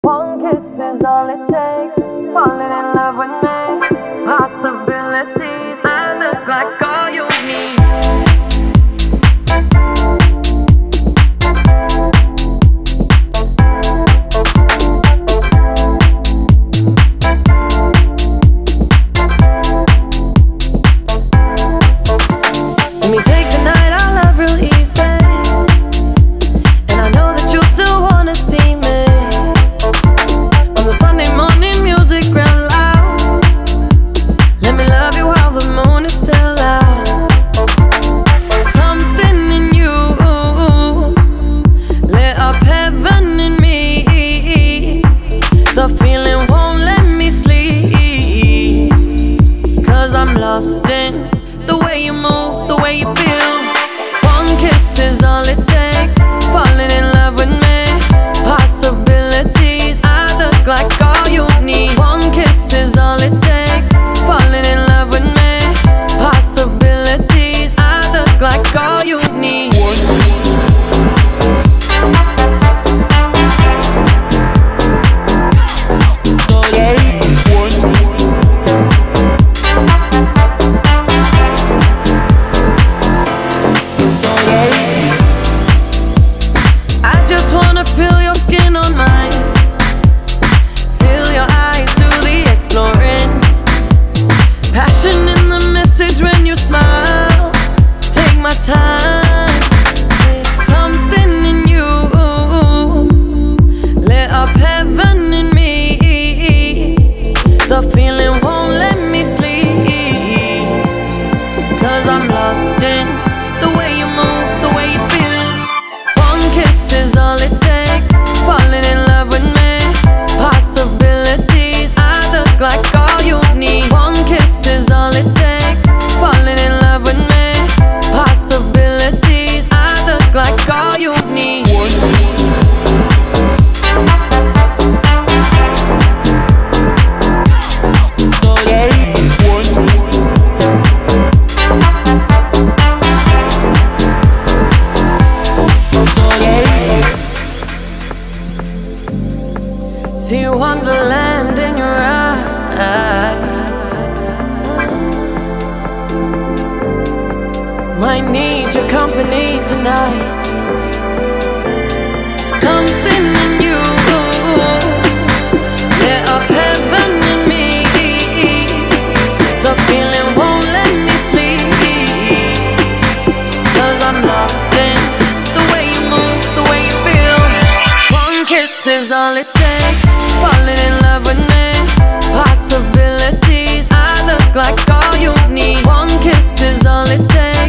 One kiss is all it takes. Falling in love with me. Possibilities. I look like all you need. Let me take the night I love real easy. And I know that you still wanna see me. On the Sunday morning music real loud. Let me love you while the moon is still out. Something in you lit up heaven in me. The feeling won't let me sleep. 'Cause I'm lost in the way you move, the way you feel. One kiss is all it takes. Falling in love with me. Possibilities. I look like all you need. One kiss is all it takes. Falling in love with me. Possibilities. I look like all you need. I just wanna feel your skin on mine. Feel your eyes do the exploring. Passion in the message when you smile. Take my time. Something in you lit up heaven in me. The feeling won't let me sleep. 'Cause I'm lost in the way you move, the way you feel. One kiss is all it takes. Falling in love with me. Possibilities. I look like all you need. One kiss is all it takes. Falling in love with me. Possibilities. I look like all you need. See wonderland in your eyes. Might need your company tonight. Something in you lit up heaven in me. The feeling won't let me sleep. 'Cause I'm lost in the way you move, the way you feel. One kiss is all it takes. Falling in love with me. Possibilities. I look like all you need. One kiss is all it takes.